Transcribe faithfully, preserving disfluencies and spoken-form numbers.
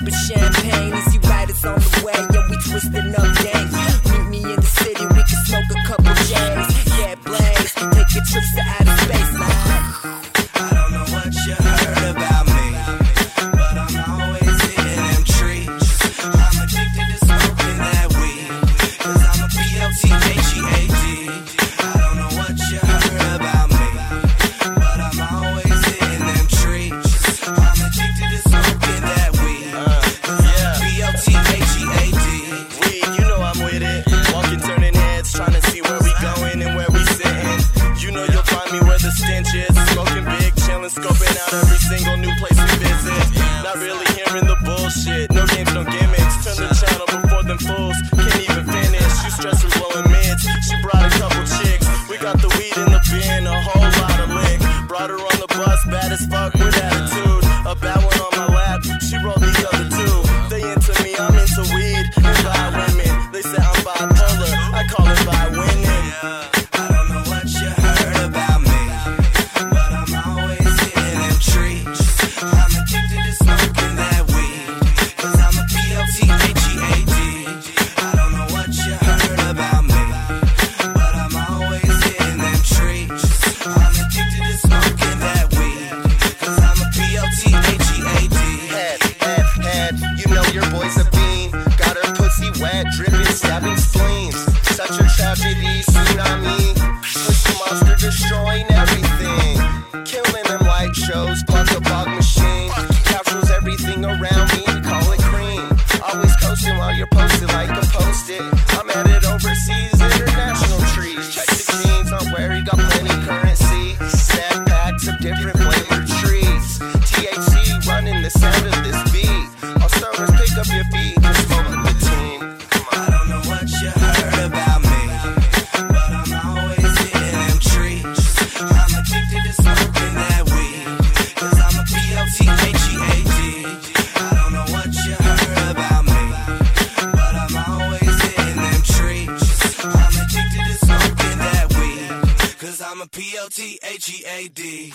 sipping champagne. Easy riders on the way, yo, we twisting up gangs. Meet me in the city, we can smoke a couple J's. Get blaze, taking trips to outer space, man. I don't know what you heard about me, but I'm always hitting them trees. I'm addicted to smoking that weed, cause I'm a P L T H E A D. I don't know what you heard about me, but I'm always hitting them trees. I'm addicted to smoking that weed, cause I'm a P L T H E A D. Weed, you know I'm with it. Walking, turning heads, trying to see where we going and where we sitting. You know you'll find me where the stench is. Smoking big, chilling, scoping out every single new place we visit. Not really hearing the bullshit. No games, no gimmicks. Turn the channel before them fools can't even finish. You stress with blowing mids. She brought a couple chicks. We got the weed in the bin, a whole lot of lick. Brought her on the bus, bad as fuck with attitude. A bad one on my lap, she rolled the other two. They into me, I'm into weed and bi women. They say I'm bipolar, I call it bi winning. I don't know what you heard about me, but I'm always hitting them trees. I'm addicted to smoking that weed, cause I'm a P L T H E A D. I don't know what you heard about me, but I'm always hitting them trees. I'm addicted to smoking that weed, cause I'm a P L T H E A D. Head, head, head, you know your boy's a bean. Got her pussy wet, dripping, stabbing spleens. Such a tragedy, tsunami. Pussy monster destroying everything. Killing them light shows, plus a bog machine. Captures everything around me, call it cream. Always coasting while you're posted like a post-it. I'm headed overseas, international trees. Check the jeans, not where you got plenty currency. Snack packs of different flavored trees.